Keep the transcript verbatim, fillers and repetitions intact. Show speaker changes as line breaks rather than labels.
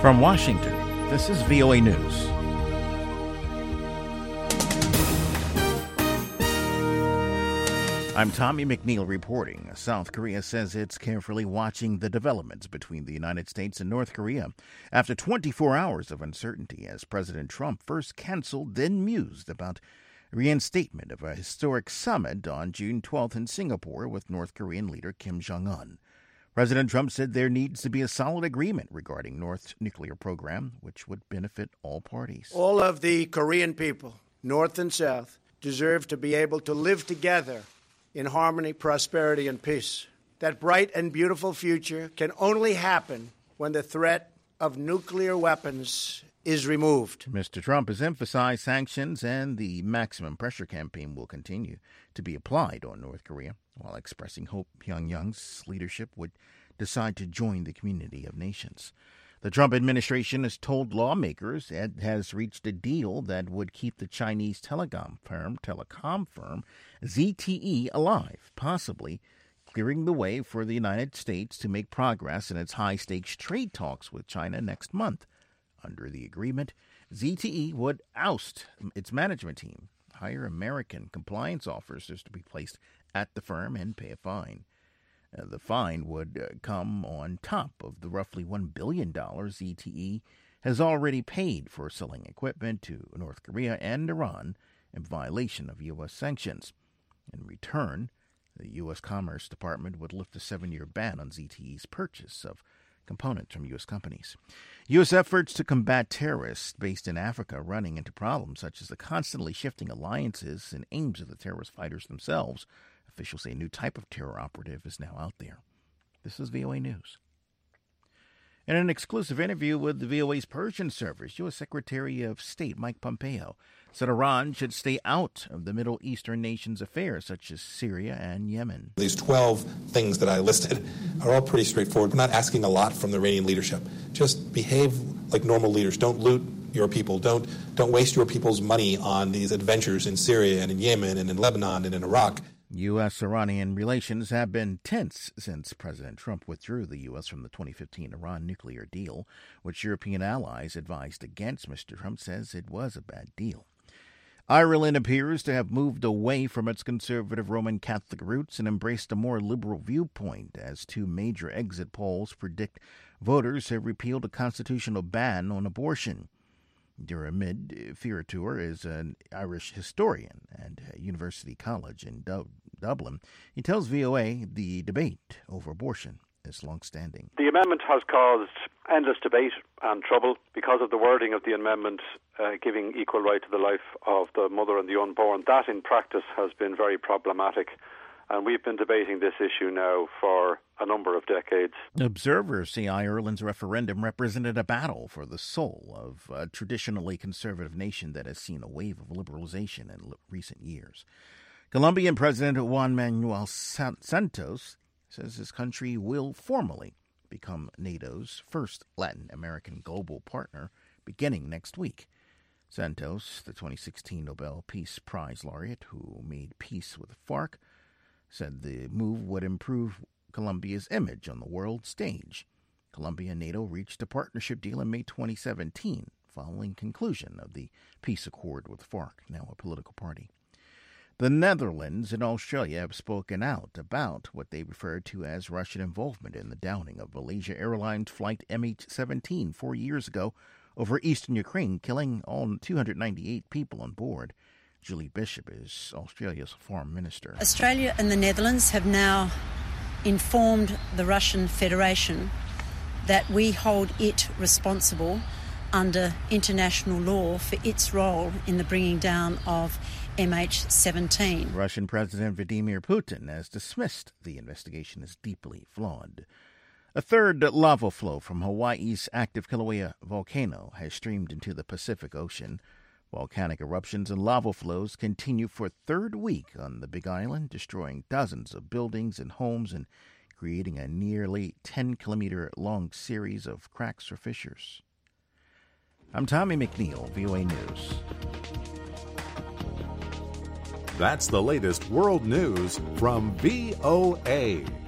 From Washington, this is V O A News. I'm Tommy McNeil reporting. South Korea says it's carefully watching the developments between the United States and North Korea after twenty-four hours of uncertainty as President Trump first canceled, then mused about reinstatement of a historic summit on June twelfth in Singapore with North Korean leader Kim Jong-un. President Trump said there needs to be a solid agreement regarding North's nuclear program, which would benefit all parties.
All of the Korean people, North and South, deserve to be able to live together in harmony, prosperity, and peace. That bright and beautiful future can only happen when the threat of nuclear weapons is removed.
Mister Trump has emphasized sanctions and the maximum pressure campaign will continue to be applied on North Korea, while expressing hope Pyongyang's leadership would decide to join the community of nations. The Trump administration has told lawmakers it has reached a deal that would keep the Chinese telecom firm, telecom firm Z T E alive, possibly clearing the way for the United States to make progress in its high-stakes trade talks with China next month. Under the agreement, Z T E would oust its management team, hire American compliance officers to be placed at the firm, and pay a fine. Uh, the fine would uh, come on top of the roughly one billion dollars Z T E has already paid for selling equipment to North Korea and Iran in violation of U S sanctions. In return, the U S Commerce Department would lift a seven-year ban on Z T E's purchase of components from U S companies. U S efforts to combat terrorists based in Africa are running into problems such as the constantly shifting alliances and aims of the terrorist fighters themselves. Officials say a new type of terror operative is now out there. This is V O A News. In an exclusive interview with the V O A's Persian service, U S Secretary of State Mike Pompeo said Iran should stay out of the Middle Eastern nations' affairs, such as Syria and Yemen.
These twelve things that I listed are all pretty straightforward. We're not asking a lot from the Iranian leadership. Just behave like normal leaders. Don't loot your people. Don't, don't waste your people's money on these adventures in Syria and in Yemen and in Lebanon and in Iraq.
U S-Iranian relations have been tense since President Trump withdrew the U S from the twenty fifteen Iran nuclear deal, which European allies advised against. Mister Trump says it was a bad deal. Ireland appears to have moved away from its conservative Roman Catholic roots and embraced a more liberal viewpoint, as two major exit polls predict voters have repealed a constitutional ban on abortion. Diarmuid Fiaratur is an Irish historian at University College in Dub- Dublin. He tells V O A the debate over abortion is long-standing.
The amendment has caused endless debate and trouble because of the wording of the amendment uh, giving equal right to the life of the mother and the unborn. That, in practice, has been very problematic. And we've been debating this issue now for a number of decades.
Observers say Ireland's referendum represented a battle for the soul of a traditionally conservative nation that has seen a wave of liberalization in recent years. Colombian President Juan Manuel Santos says his country will formally become NATO's first Latin American global partner beginning next week. Santos, the twenty sixteen Nobel Peace Prize laureate who made peace with the FARC, said the move would improve Colombia's image on the world stage. Colombia and NATO reached a partnership deal in May twenty seventeen, following conclusion of the peace accord with FARC, now a political party. The Netherlands and Australia have spoken out about what they refer to as Russian involvement in the downing of Malaysia Airlines flight M H seventeen four years ago over eastern Ukraine, killing all two hundred ninety-eight people on board. Julie Bishop is Australia's foreign minister.
Australia and the Netherlands have now informed the Russian Federation that we hold it responsible under international law for its role in the bringing down of M H seventeen.
Russian President Vladimir Putin has dismissed the investigation as deeply flawed. A third lava flow from Hawaii's active Kilauea volcano has streamed into the Pacific Ocean. Volcanic eruptions and lava flows continue for a third week on the Big Island, destroying dozens of buildings and homes and creating a nearly ten-kilometer-long series of cracks or fissures. I'm Tommy McNeil, V O A News.
That's the latest world news from V O A.